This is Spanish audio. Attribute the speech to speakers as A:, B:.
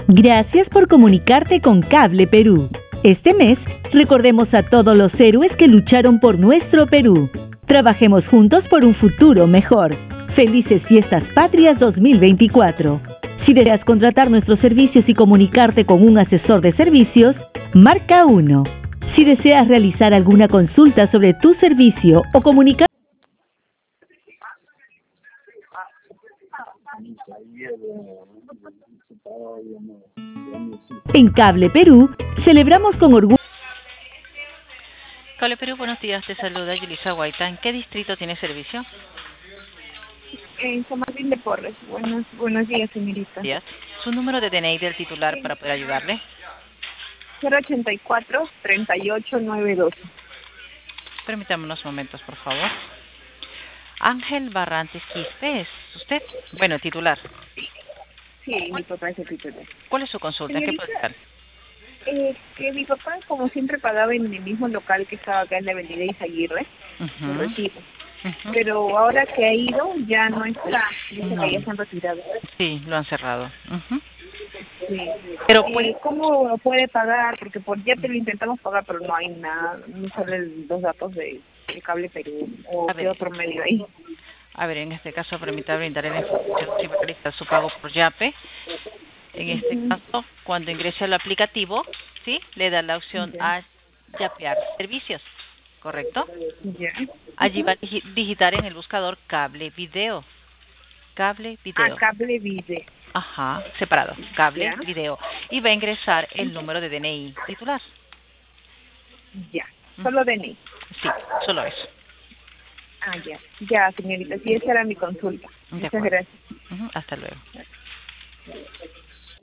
A: Gracias por comunicarte con Cable Perú. Este mes, recordemos a todos los héroes que lucharon por nuestro Perú. Trabajemos juntos por un futuro mejor. Felices Fiestas Patrias 2024. Si deseas contratar nuestros servicios y comunicarte con un asesor de servicios, marca 1. Si deseas realizar alguna consulta sobre tu servicio o comunicar en Cable Perú, celebramos con orgullo.
B: Cable Perú, buenos días, te saluda Yulisa Guaita. ¿En qué distrito tiene servicio?
C: En San Martín de Porres. Buenos días, señorita.
B: Días. ¿Su número de DNI del titular para poder ayudarle?
C: 084-38912.
B: Permítame unos momentos, por favor. Ángel Barrantes Quispe, ¿es usted? Bueno, titular.
C: Sí, mi papá es el titular.
B: ¿Cuál es su consulta? ¿En qué puede estar?
C: Que mi papá, como siempre, pagaba en el mismo local que estaba acá en la avenida Izaguirre, el recibo. Pero ahora que ha ido, ya no está. Dice que ya se han retirado.
B: Sí, lo han cerrado.
C: Sí.
B: Pero
C: ¿cómo puede pagar? Porque por ya te lo intentamos pagar, pero no hay nada. No salen los datos de Cable Perú o qué otro medio ahí.
B: A ver, en este caso, permítame brindarle la información si va a realizar su pago por Yape. En este caso, cuando ingrese al aplicativo, ¿sí? Le da la opción a yapear servicios, ¿correcto? Allí va a digitar en el buscador Cable Video. Cable Video.
C: Cable Video.
B: Ajá, separado. Cable Video. Y va a ingresar el número de DNI titular.
C: Ya, solo DNI.
B: Sí, solo eso.
C: Ya, señorita. Sí, esa era mi consulta. Muchas gracias.
B: Hasta luego.